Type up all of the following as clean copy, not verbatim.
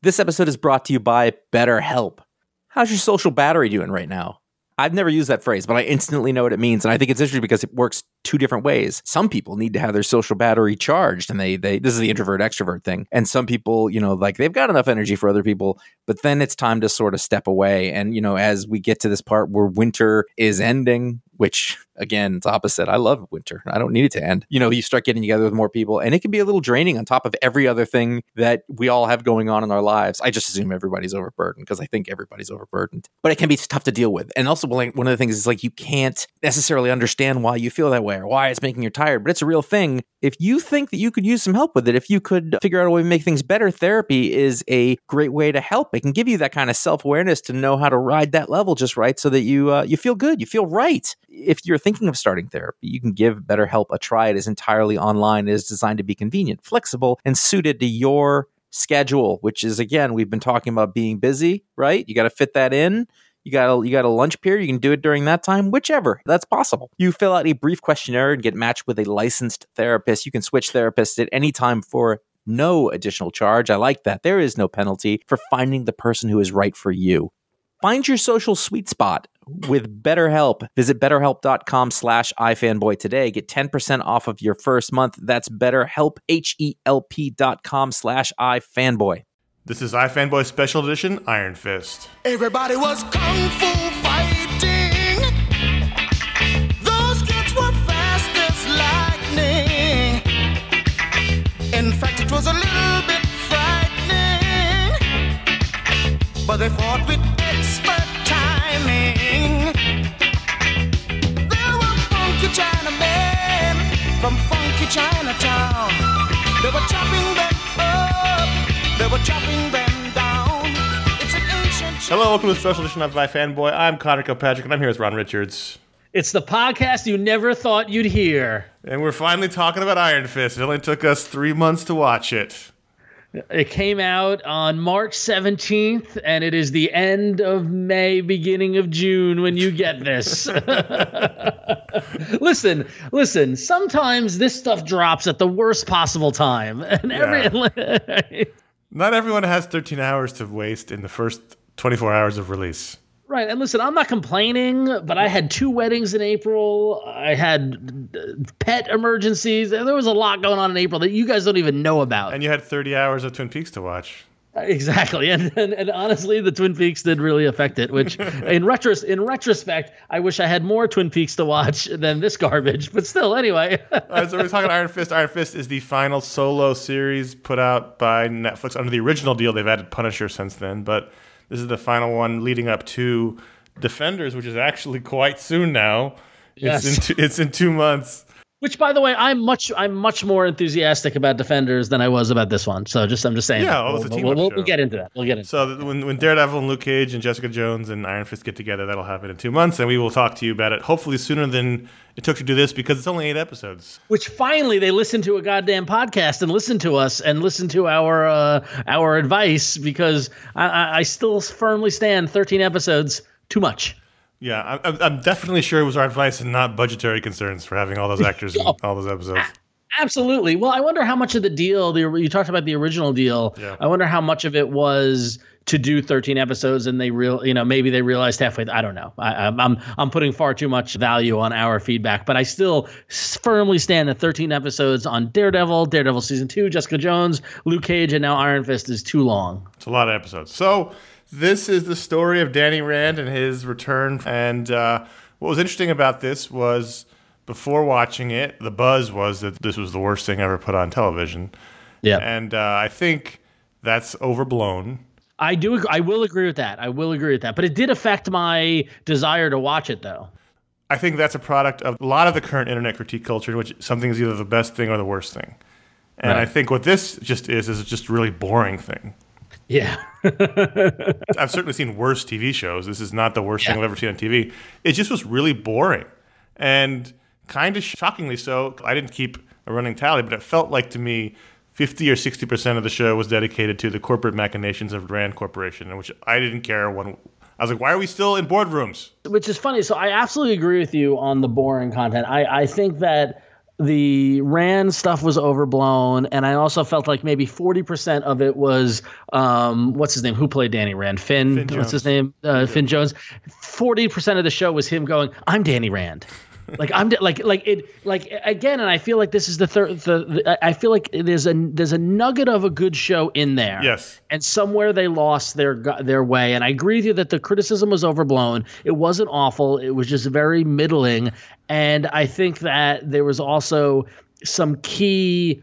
This episode is brought to you by BetterHelp. How's your social battery doing right now? I've never used that phrase, but I instantly know what it means. And I think it's interesting because it works two different ways. Some people need to have their social battery charged, and they this is the introvert extrovert thing. And some people, like they've got enough energy for other people, but then it's time to sort of step away. And, as we get to this part where winter is ending, which again, it's opposite. I love winter. I don't need it to end. You start getting together with more people, and it can be a little draining on top of every other thing that we all have going on in our lives. I just assume everybody's overburdened because I think everybody's overburdened, but it can be tough to deal with. And also, one of the things is like you can't necessarily understand why you feel that way or why it's making you tired, but it's a real thing. If you think that you could use some help with it, if you could figure out a way to make things better, therapy is a great way to help. It can give you that kind of self-awareness to know how to ride that level just right so that you feel good, you feel right. If you're thinking of starting therapy, you can give BetterHelp a try. It is entirely online. It is designed to be convenient, flexible, and suited to your schedule, which is, again, we've been talking about being busy, right? You got to fit that in. You got a lunch period. You can do it during that time, whichever. That's possible. You fill out a brief questionnaire and get matched with a licensed therapist. You can switch therapists at any time for no additional charge. I like that. There is no penalty for finding the person who is right for you. Find your social sweet spot with BetterHelp. Visit BetterHelp.com/iFanboy today. Get 10% off of your first month. That's BetterHelp, HELP.com/iFanboy. This is iFanboy Special Edition Iron Fist. Everybody was kung fu fighting. Those kids were fast as lightning. In fact, it was a little bit frightening. But they fought with expert timing. There were funky Chinamen from funky Chinatown. They were chopping them up. They were chopping them down. It's an ancient... Hello, welcome to the Special Edition of iFanboy. I'm Connor Kilpatrick, and I'm here with Ron Richards. It's the podcast you never thought you'd hear. And we're finally talking about Iron Fist. It only took us 3 months to watch it. It came out on March 17th, and it is the end of May, beginning of June when you get this. Listen, sometimes this stuff drops at the worst possible time. And Not everyone has 13 hours to waste in the first 24 hours of release. Right, and listen, I'm not complaining, but I had 2 weddings in April. I had pet emergencies. There was a lot going on in April that you guys don't even know about. And you had 30 hours of Twin Peaks to watch. Exactly, and honestly, the Twin Peaks did really affect it. Which, in retrospect, I wish I had more Twin Peaks to watch than this garbage. But still, anyway. All right, so we're talking Iron Fist. Iron Fist is the final solo series put out by Netflix under the original deal. They've added Punisher since then, but this is the final one leading up to Defenders, which is actually quite soon now. Yes. It's in 2 months. Which, by the way, I'm much more enthusiastic about Defenders than I was about this one. So I'm just saying. Yeah, it's a team-up show. We'll get into that. We'll get into. So when Daredevil and Luke Cage and Jessica Jones and Iron Fist get together, that'll happen in 2 months, and we will talk to you about it hopefully sooner than it took to do this because it's only 8 episodes. Which finally they listened to a goddamn podcast and listened to us and listened to our advice, because I still firmly stand 13 episodes too much. Yeah, I'm definitely sure it was our advice and not budgetary concerns for having all those actors in all those episodes. Absolutely. Well, I wonder how much of the deal, you talked about the original deal. Yeah. I wonder how much of it was to do 13 episodes and maybe they realized halfway. I don't know. I'm putting far too much value on our feedback, but I still firmly stand that 13 episodes on Daredevil season 2, Jessica Jones, Luke Cage, and now Iron Fist is too long. It's a lot of episodes. So this is the story of Danny Rand and his return. And what was interesting about this was before watching it, the buzz was that this was the worst thing ever put on television. Yeah. And I think that's overblown. I will agree with that. But it did affect my desire to watch it, though. I think that's a product of a lot of the current internet critique culture, in which something is either the best thing or the worst thing. And right. I think what this just is just a really boring thing. Yeah. I've certainly seen worse TV shows. This is not the worst thing I've ever seen on TV. It just was really boring. And kind of shockingly so. I didn't keep a running tally, but it felt like to me 50 or 60% of the show was dedicated to the corporate machinations of Rand Corporation, in which I didn't care when. I was like, why are we still in boardrooms? Which is funny. So I absolutely agree with you on the boring content. I think that the Rand stuff was overblown, and I also felt like maybe 40% of it was what's his name? Who played Danny Rand? Finn what's his name? Finn Jones. 40% of the show was him going, "I'm Danny Rand." Like I'm like again, and I feel like this is the third. I feel like there's a nugget of a good show in there. Yes. And somewhere they lost their way. And I agree with you that the criticism was overblown. It wasn't awful. It was just very middling. And I think that there was also some key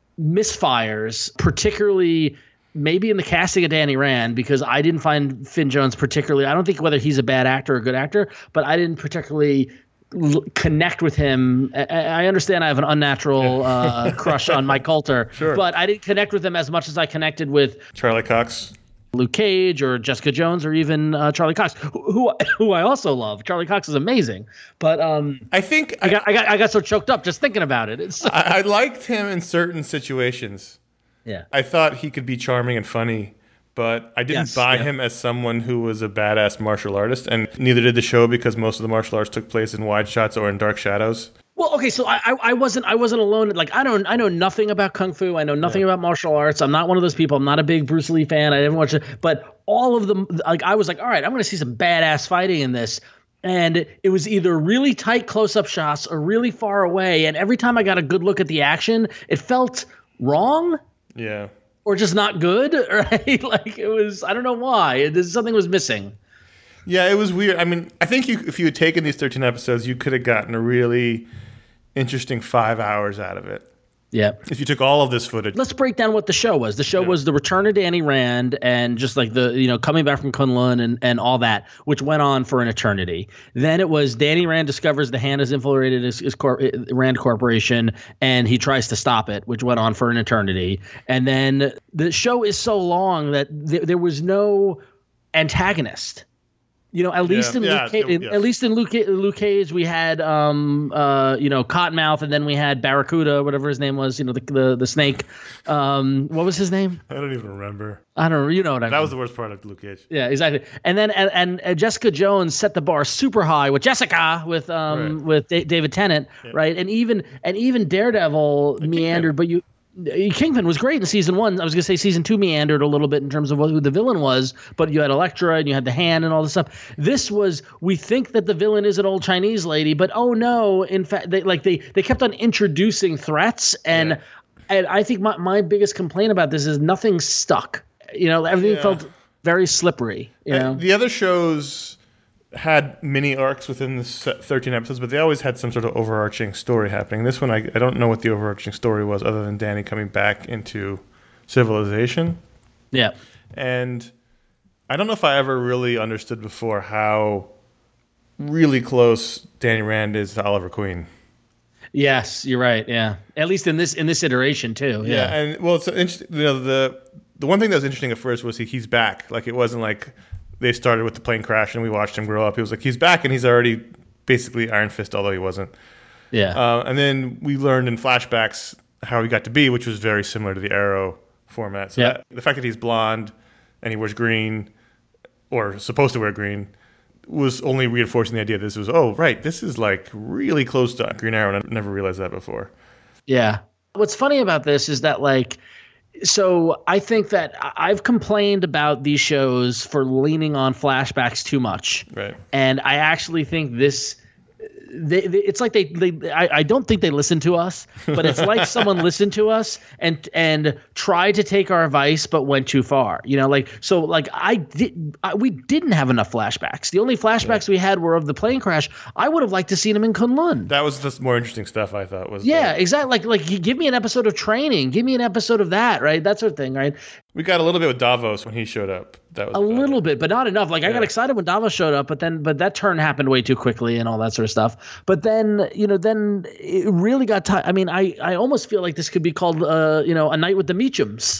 misfires, particularly maybe in the casting of Danny Rand, because I didn't find Finn Jones particularly. I don't think whether he's a bad actor or a good actor, but I didn't particularly connect with him. I understand I have an unnatural crush on Mike Coulter, sure, but I didn't connect with him as much as I connected with Charlie Cox, Luke Cage, or Jessica Jones, or even Charlie Cox, who I also love. Charlie Cox is amazing, but I think I got so choked up just thinking about it. I liked him in certain situations. Yeah, I thought he could be charming and funny, but I didn't buy him as someone who was a badass martial artist, and neither did the show because most of the martial arts took place in wide shots or in dark shadows. Well, okay, so I wasn't alone. Like I know nothing about kung fu. I know nothing about martial arts. I'm not one of those people. I'm not a big Bruce Lee fan. I didn't watch it, but all of them, like I was like, all right, I'm going to see some badass fighting in this. And it was either really tight close-up shots or really far away. And every time I got a good look at the action, it felt wrong. Yeah. Or just not good, right? Like it was, I don't know why. Something was missing. Yeah, it was weird. I mean, I think if you had taken these 13 episodes, you could have gotten a really interesting 5 hours out of it. Yeah. If you took all of this footage. Let's break down what the show was. The show was the return of Danny Rand and just like the, coming back from Kunlun and all that, which went on for an eternity. Then it was Danny Rand discovers the hand has infiltrated his Rand Corporation and he tries to stop it, which went on for an eternity. And then the show is so long that there was no antagonist. At least in Luke Cage, we had Cottonmouth, and then we had Barracuda, whatever his name was, the snake. What was his name? I don't even remember. I don't know. You know what I mean. That was the worst part of Luke Cage. Yeah, exactly. And then and Jessica Jones set the bar super high with Jessica with David Tennant, right? And even Daredevil meandered, but Kingpin was great in season 1. I was going to say season 2 meandered a little bit in terms of who the villain was, but you had Elektra and you had the hand and all this stuff. This was, we think that the villain is an old Chinese lady, but oh no, in fact, they kept on introducing threats, and I think my biggest complaint about this is nothing stuck. Everything felt very slippery. The other shows had mini arcs within the 13 episodes, but they always had some sort of overarching story happening. This one, I don't know what the overarching story was other than Danny coming back into civilization. Yeah. And I don't know if I ever really understood before how really close Danny Rand is to Oliver Queen. Yes, you're right. Yeah. At least in this iteration too. Yeah. And well, it's interesting. The one thing that was interesting at first was he's back. Like it wasn't like they started with the plane crash and we watched him grow up. He was like, he's back and he's already basically Iron Fist, although he wasn't. Yeah. And then we learned in flashbacks how he got to be, which was very similar to the Arrow format. So the fact that he's blonde and he wears green, or supposed to wear green, was only reinforcing the idea that this was, this is like really close to Green Arrow, and I never realized that before. Yeah. What's funny about this is that so I think that I've complained about these shows for leaning on flashbacks too much. Right. And I actually think this it's like I don't think they listen to us, but it's like someone listened to us and tried to take our advice but went too far. We didn't have enough flashbacks. The only flashbacks we had were of the plane crash. I would have liked to seen him in Kunlun. That was the more interesting stuff, I thought. Exactly. Like give me an episode of training, give me an episode of that, right? That sort of thing, right? We got a little bit with Davos when he showed up. That was a little bit, but not enough. I got excited when Davos showed up, but that turn happened way too quickly and all that sort of stuff. But then it really got tight. I mean, I almost feel like this could be called A Night with the Meachums.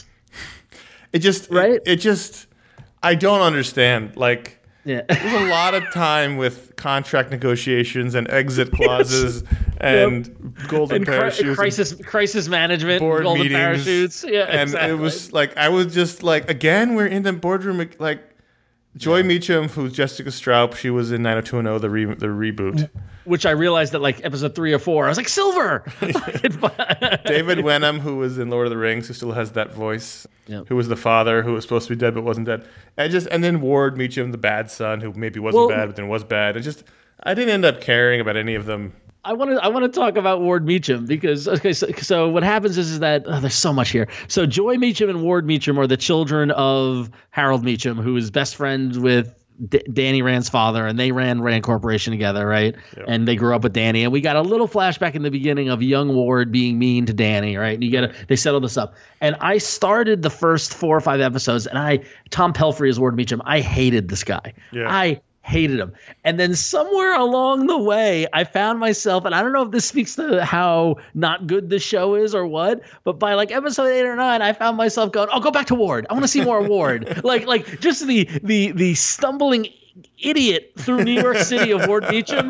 I don't understand. Like, there's a lot of time with contract negotiations and exit clauses and golden parachutes, crisis management, board golden meetings, parachutes. Yeah, and exactly. It was like I was just like, again, we're in the boardroom. Like, Joy Meacham, who's Jessica Stroup, she was in 90210, the reboot. Which I realized that like episode 3 or 4, I was like, Silver! David Wenham, who was in Lord of the Rings, who still has that voice, Yep. who was the father, who was supposed to be dead but wasn't dead. And then Ward Meacham, the bad son, who maybe wasn't bad but then was bad. I didn't end up caring about any of them. I want to talk about Ward Meacham because so what happens is that there's so much here. So Joy Meacham and Ward Meacham are the children of Harold Meacham, who is best friends with Danny Rand's father, and they ran Rand Corporation together, right? Yep. And they grew up with Danny, and we got a little flashback in the beginning of young Ward being mean to Danny, right? And they settle this up. And I started the first 4 or 5 episodes, and Tom Pelphrey is Ward Meacham. I hated this guy. Yeah. I hated him. And then somewhere along the way, I found myself, and I don't know if this speaks to how not good the show is or what, but by like episode 8 or 9, I found myself going, "Oh, go back to Ward. I want to see more Ward." like just the stumbling idiot through New York City of Ward Meacham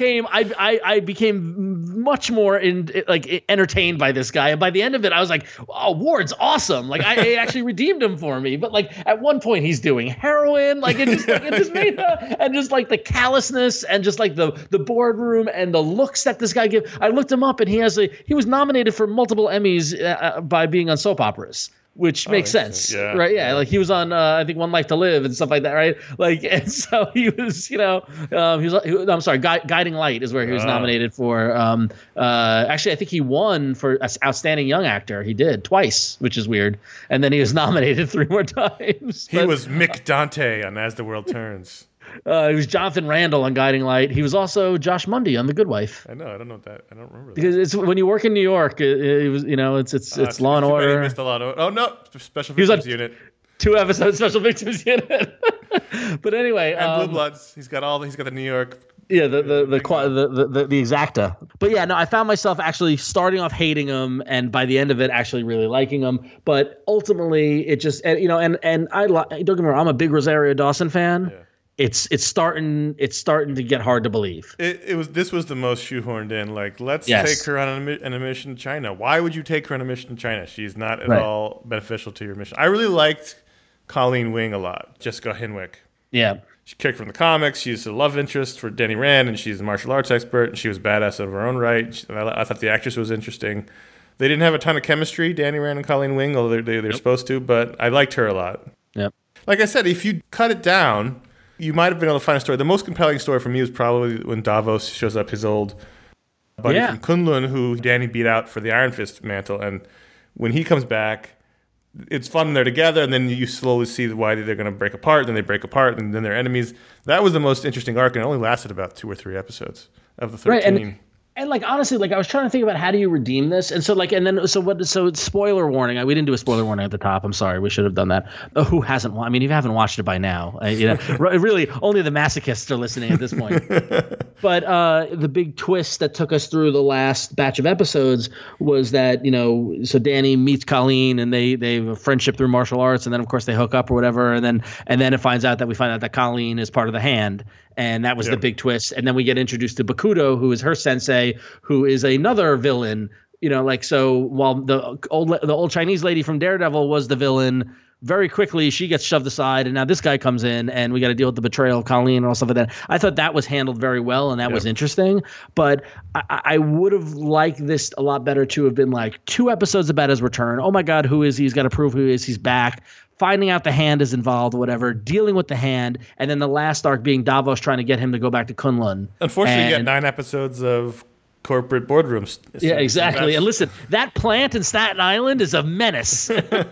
I became much more entertained by this guy. And by the end of it, I was like, "Oh, Ward's awesome!" Like I actually redeemed him for me. But like at one point, he's doing heroin. Like it just made and just like the callousness and just like the boardroom and the looks that this guy gives. I looked him up, and he was nominated for multiple Emmys by being on soap operas. Which makes sense, right? Yeah, like he was on, I think, One Life to Live and stuff like that, right? Like, and so he was, I'm sorry, Guiding Light is where he was nominated for. Actually, I think he won for Outstanding Young Actor. He did twice, which is weird. And then he was nominated 3 more times. He was Mick Dante on As the World Turns. He was Jonathan Randall on Guiding Light. He was also Josh Mundy on The Good Wife. I know. I don't know that. I don't remember that. Because it's when you work in New York, it was it's Law and Order. He missed a lot of. Oh no, Special Victims Unit. 2 episodes Special Victims Unit. But anyway, and Blue Bloods. He's got the New York. Yeah, the exacta. But yeah, no, I found myself actually starting off hating him, and by the end of it, actually really liking him. But ultimately, it just and I don't get me wrong, I'm a big Rosario Dawson fan. Yeah. It's starting to get hard to believe. This was the most shoehorned in. Like, let's take her on a mission to China. Why would you take her on a mission to China? She's not at all beneficial to your mission. I really liked Colleen Wing a lot. Jessica Henwick. Yeah. She kicked from the comics. She's a love interest for Danny Rand, and she's a martial arts expert, and she was badass of her own right. I thought the actress was interesting. They didn't have a ton of chemistry, Danny Rand and Colleen Wing, although they're supposed to, but I liked her a lot. Yep. Like I said, if you cut it down, you might have been able to find a story. The most compelling story for me was probably when Davos shows up, his old buddy from Kunlun, who Danny beat out for the Iron Fist mantle. And when he comes back, it's fun. They're together, and then you slowly see why they're going to break apart. Then they break apart, and then they're enemies. That was the most interesting arc, and it only lasted about 2 or 3 episodes of the 13. Right, and like honestly, like I was trying to think about how do you redeem this, and so like so spoiler warning. We didn't do a spoiler warning at the top. I'm sorry, we should have done that. Who hasn't? I mean, if you haven't watched it by now, really only the masochists are listening at this point. But the big twist that took us through the last batch of episodes was that so Danny meets Colleen, and they have a friendship through martial arts, and then of course they hook up or whatever, and then we find out that Colleen is part of the Hand. And that was the big twist. And then we get introduced to Bakuto, who is her sensei, who is another villain. So while the old Chinese lady from Daredevil was the villain, very quickly she gets shoved aside, and now this guy comes in, and we got to deal with the betrayal of Colleen and all stuff like that. I thought that was handled very well, and that was interesting. But I would have liked this a lot better to have been like 2 episodes about his return. Oh my God, who is he? He's got to prove who he is. He's back. Finding out the Hand is involved, whatever, dealing with the Hand, and then the last arc being Davos trying to get him to go back to Kunlun. Unfortunately, you get 9 episodes of corporate boardrams. Yeah, exactly. And listen, that plant in Staten Island is a menace.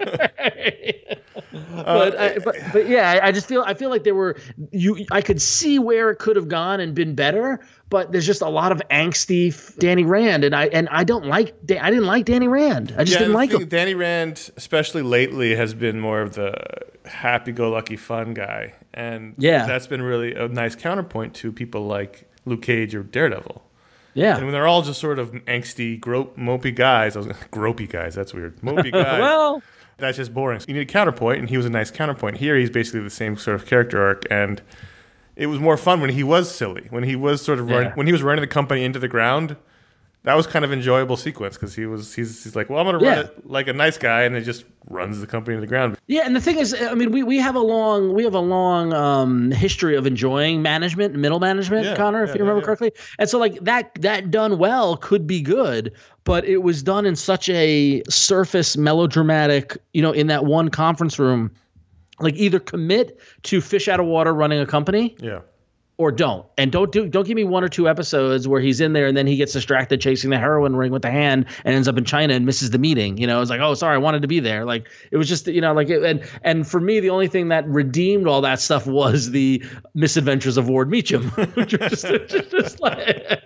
But yeah, I feel like I could see where it could have gone and been better, but there's just a lot of angsty Danny Rand, and I didn't like Danny Rand. I just didn't like him. Danny Rand, especially lately, has been more of the happy-go-lucky fun guy, and that's been really a nice counterpoint to people like Luke Cage or Daredevil. Yeah, and when they're all just sort of angsty, mopey guys. Gropey guys. That's weird. Mopey guys. Well, that's just boring. So you need a counterpoint, and he was a nice counterpoint. Here, he's basically the same sort of character arc, and it was more fun when he was silly, when he was sort of when he was running the company into the ground. that was kind of enjoyable sequence because he's like, well, I'm going to run it like a nice guy, and it just runs the company to the ground. Yeah, and the thing is, I mean, we have a long history of enjoying management, middle management, Connor, if you remember correctly. And so like that done well could be good, but it was done in such a surface melodramatic, in that one conference room. Like either commit to fish out of water running a company, or don't. And don't give me 1 or 2 episodes where he's in there and then he gets distracted chasing the heroin ring with the hand and ends up in China and misses the meeting. It's like, oh, sorry, I wanted to be there. Like it was just, and for me, the only thing that redeemed all that stuff was the misadventures of Ward Meacham, which are just like.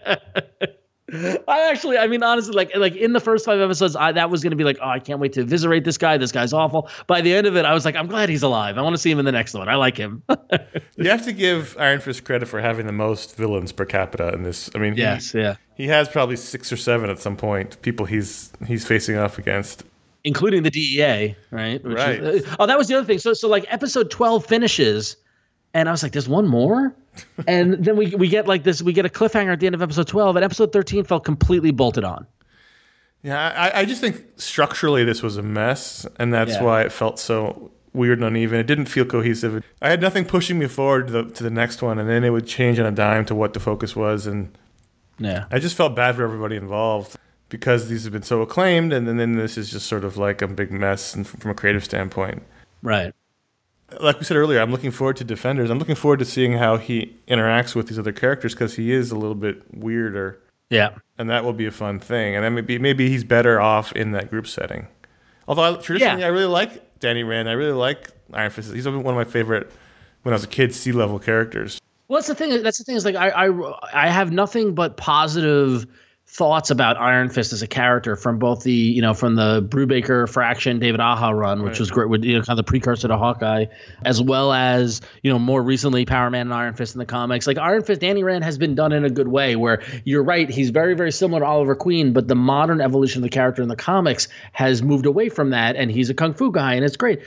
Honestly, like in the first 5 episodes, that was going to be like, oh, I can't wait to eviscerate this guy. This guy's awful. By the end of it, I was like, I'm glad he's alive. I want to see him in the next one. I like him. You have to give Iron Fist credit for having the most villains per capita in this. I mean, he has probably 6 or 7 at some point. People he's facing off against, including the DEA, right? Right. That was the other thing. So like episode 12 finishes. And I was like, there's one more? And then we get like this, we get a cliffhanger at the end of episode 12, and episode 13 felt completely bolted on. Yeah, I just think structurally this was a mess, and that's why it felt so weird and uneven. It didn't feel cohesive. I had nothing pushing me forward to the next one, and then it would change on a dime to what the focus was. And I just felt bad for everybody involved because these have been so acclaimed, and then this is just sort of like a big mess from a creative standpoint. Right. Like we said earlier, I'm looking forward to Defenders. I'm looking forward to seeing how he interacts with these other characters because he is a little bit weirder. Yeah. And that will be a fun thing. And then maybe he's better off in that group setting. Although traditionally I really like Danny Rand. I really like Iron Fist. He's one of my favorite, when I was a kid, C-level characters. Well, that's the thing is like I have nothing but positive thoughts about Iron Fist as a character from both the from the Brubaker Fraction David Aja run, which was great, with kind of the precursor to Hawkeye, as well as more recently Power Man and Iron Fist in the comics. Like Iron Fist, Danny Rand has been done in a good way, where you're right, he's very, very similar to Oliver Queen, but the modern evolution of the character in the comics has moved away from that, and he's a kung fu guy, and it's great.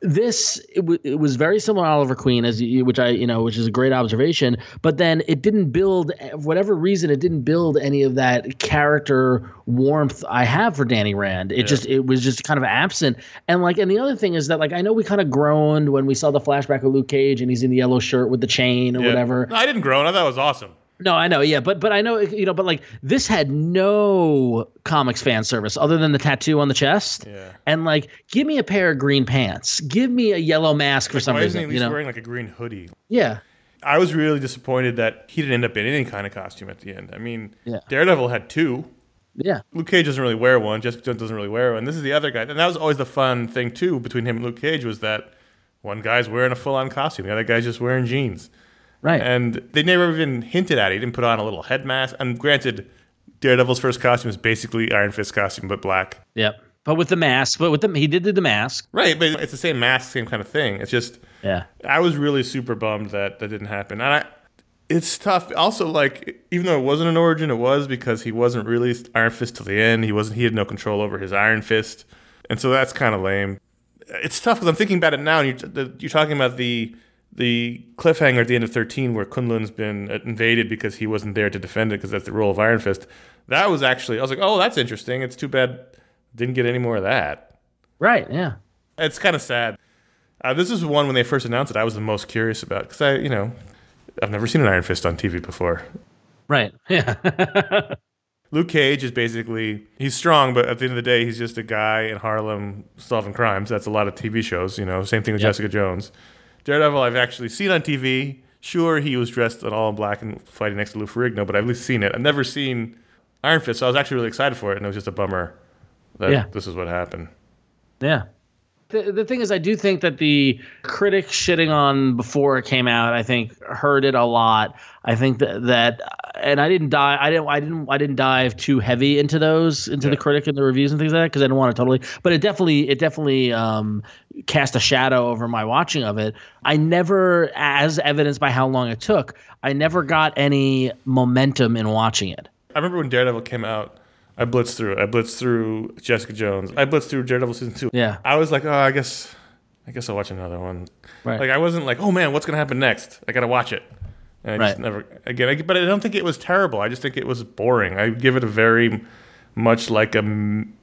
It was very similar to Oliver Queen, which is a great observation. But then it didn't build, for whatever reason, it didn't build any of that character warmth I have for Danny Rand. It was just kind of absent. And the other thing is that I know we kind of groaned when we saw the flashback of Luke Cage and he's in the yellow shirt with the chain or whatever. No, I didn't groan. I thought it was awesome. No, I know, yeah, but I know, but this had no comics fan service other than the tattoo on the chest. Yeah. And give me a pair of green pants, give me a yellow mask for some reason. Why isn't he at least wearing a green hoodie? Yeah. I was really disappointed that he didn't end up in any kind of costume at the end. I mean, Daredevil had 2. Yeah. Luke Cage doesn't really wear one. Jessica Jones doesn't really wear one. This is the other guy, and that was always the fun thing too between him and Luke Cage, was that one guy's wearing a full-on costume, the other guy's just wearing jeans. Right. And they never even hinted at it. He didn't put on a little head mask. And granted, Daredevil's first costume is basically Iron Fist's costume, but black. Yep. But with the mask. He did do the mask. Right, but it's the same mask, same kind of thing. It's just, I was really super bummed that didn't happen. And it's tough. Also, even though it wasn't an origin, it was because he wasn't really Iron Fist till the end. He had no control over his Iron Fist. And so that's kind of lame. It's tough because I'm thinking about it now, and you're talking about the cliffhanger at the end of 13 where Kunlun's been invaded because he wasn't there to defend it because that's the role of Iron Fist. That was actually, I was like, oh, that's interesting. It's too bad didn't get any more of that. Right, yeah. It's kind of sad. This is one when they first announced it I was the most curious about because I've never seen an Iron Fist on TV before. Right, yeah. Luke Cage is basically, he's strong, but at the end of the day, he's just a guy in Harlem solving crimes. That's a lot of TV shows, same thing with Jessica Jones. Daredevil I've actually seen on TV. Sure, he was dressed in all in black and fighting next to Lou Ferrigno, but I've at least seen it. I've never seen Iron Fist, so I was actually really excited for it, and it was just a bummer that this is what happened. Yeah. The thing is, I do think that the critics shitting on before it came out, I think, hurt it a lot. I think that and I didn't dive too heavy into the critic and the reviews and things like that because I didn't want to totally. But it definitely cast a shadow over my watching of it. I never, as evidenced by how long it took, I never got any momentum in watching it. I remember when Daredevil came out. I blitzed through it. I blitzed through Jessica Jones. I blitzed through Daredevil season 2. Yeah. I was like, oh, I guess I'll watch another one. Right. I wasn't like, oh man, what's gonna happen next? I gotta watch it. And I just never, again, but I don't think it was terrible. I just think it was boring. I give it a very much like a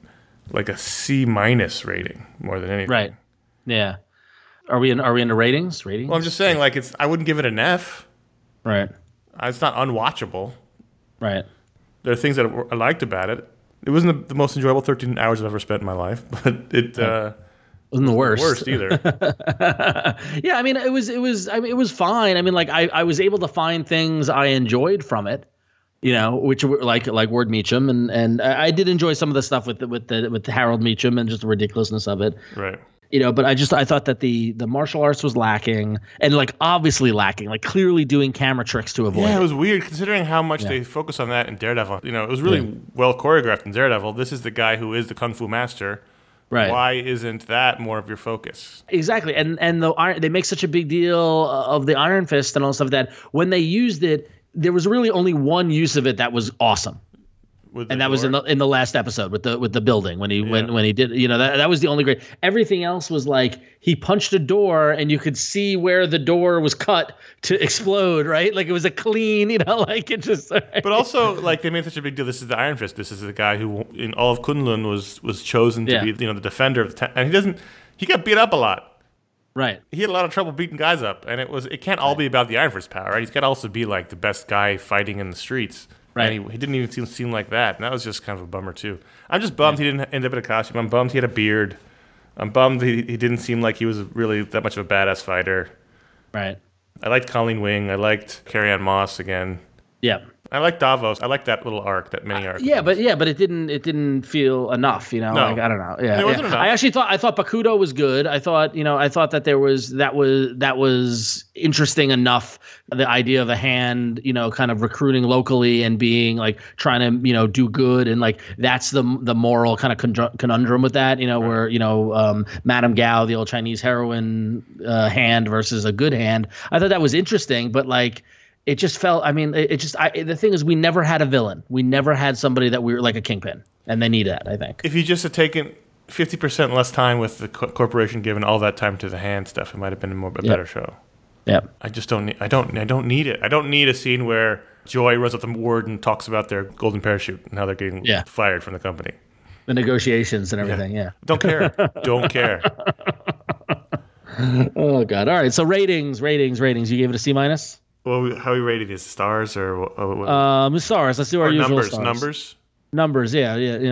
C- rating more than anything. Right. Yeah. Are we into ratings? Well, I'm just saying, like, I wouldn't give it an F. Right. It's not unwatchable. Right. There are things that I liked about it. It wasn't the most enjoyable 13 hours I've ever spent in my life, but it wasn't the worst. Worst either. Yeah, I mean, it was fine. I mean, like I was able to find things I enjoyed from it, which were like Ward Meacham, and I did enjoy some of the stuff with Harold Meacham and just the ridiculousness of it. Right. But I thought that the martial arts was lacking, and like obviously lacking, like clearly doing camera tricks to avoid. Yeah, it was weird considering how much they focus on that in Daredevil. It was really well choreographed in Daredevil. This is the guy who is the kung fu master. Right. Why isn't that more of your focus? Exactly. And they make such a big deal of the Iron Fist and all stuff that when they used it, there was really only one use of it that was awesome. And that was in the last episode with the building when he did that was the only great. Everything else was like he punched a door and you could see where the door was cut to explode, right? Like it was a clean, like it just. But also, like they made such a big deal. This is the Iron Fist. This is the guy who in all of Kunlun was chosen to be the defender of the town, and he got beat up a lot. Right. He had a lot of trouble beating guys up, and it can't all be about the Iron Fist power, right? He's got to also be like the best guy fighting in the streets. Right. And he didn't even seem like that. And that was just kind of a bummer, too. I'm just bummed he didn't end up in a costume. I'm bummed he had a beard. I'm bummed he didn't seem like he was really that much of a badass fighter. Right. I liked Colleen Wing. I liked Carrie-Anne Moss again. Yeah. I like Davos. I like that little arc, that mini arc. But it didn't feel enough, No. Like, I don't know. Yeah. It wasn't enough. I thought Bakudo was good. I thought that that was interesting enough. The idea of a hand, kind of recruiting locally and being like trying to, do good. And like, that's the moral kind of conundrum with that, where, Madame Gao, the old Chinese heroine hand versus a good hand. I thought that was interesting, but like, it just felt. I mean, the thing is, we never had a villain. We never had somebody that we were like a Kingpin, and they need that. I think. If you just had taken 50% less time with the corporation, given all that time to the hand stuff, it might have been a better show. Yeah. I just don't. I don't need it. I don't need a scene where Joy runs up the ward and talks about their golden parachute and how they're getting fired from the company. The negotiations and everything. Yeah. Don't care. Don't care. Oh God! All right. So ratings. You gave it a C-? Well, how are we rating this? Stars or stars. Let's do our usual numbers. Stars. Numbers, yeah.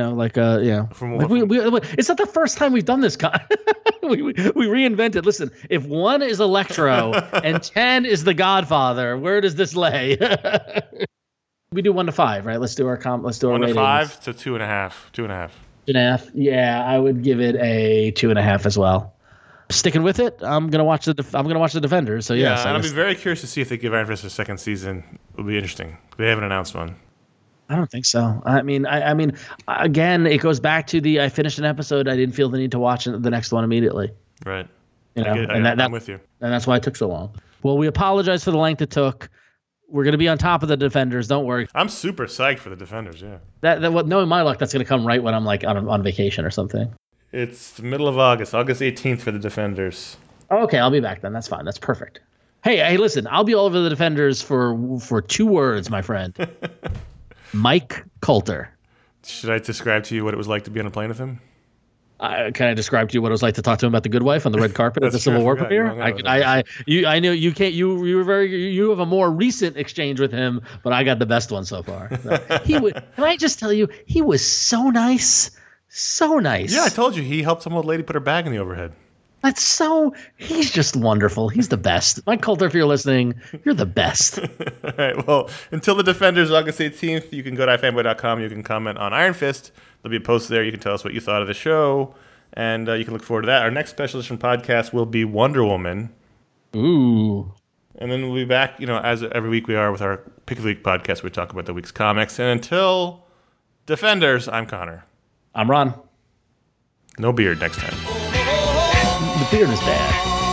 It's not the first time we've done this. we reinvented. Listen, if 1 is Electro and 10 is The Godfather, where does this lay? We do 1 to 5, right? Let's do our 1 to 5 to 2.5. 2.5. 2.5. Yeah, I would give it a 2.5 as well. Sticking with it, I'm gonna watch the Defenders. So yes, and I'll be very curious to see if they give Iron Fist a second season. It'll be interesting. They haven't announced one. I don't think so. I mean, again, it goes back to I finished an episode. I didn't feel the need to watch the next one immediately. Right. I'm with you. And that's why it took so long. Well, we apologize for the length it took. We're going to be on top of the Defenders. Don't worry. I'm super psyched for the Defenders. Yeah. Knowing my luck, that's going to come right when I'm like on vacation or something. It's the middle of August 18th for the Defenders. Okay, I'll be back then. That's fine. That's perfect. Hey, listen, I'll be all over the Defenders for 2 words, my friend. Mike Coulter. Should I describe to you what it was like to be on a plane with him? Can I describe to you what it was like to talk to him about the Good Wife on the red carpet at the Civil War premiere? I know you can't. You have a more recent exchange with him, but I got the best one so far. Can I just tell you, he was so nice. So nice. Yeah, I told you. He helped some old lady put her bag in the overhead. He's just wonderful. He's the best. Mike Coulter, if you're listening, you're the best. All right. Well, until the Defenders, August 18th, you can go to ifanboy.com. You can comment on Iron Fist. There'll be a post there. You can tell us what you thought of the show. And you can look forward to that. Our next special edition podcast will be Wonder Woman. Ooh. And then we'll be back, as every week we are with our Pick of the Week podcast. We talk about the week's comics. And until Defenders, I'm Connor. I'm Ron. No beard next time. The beard is bad.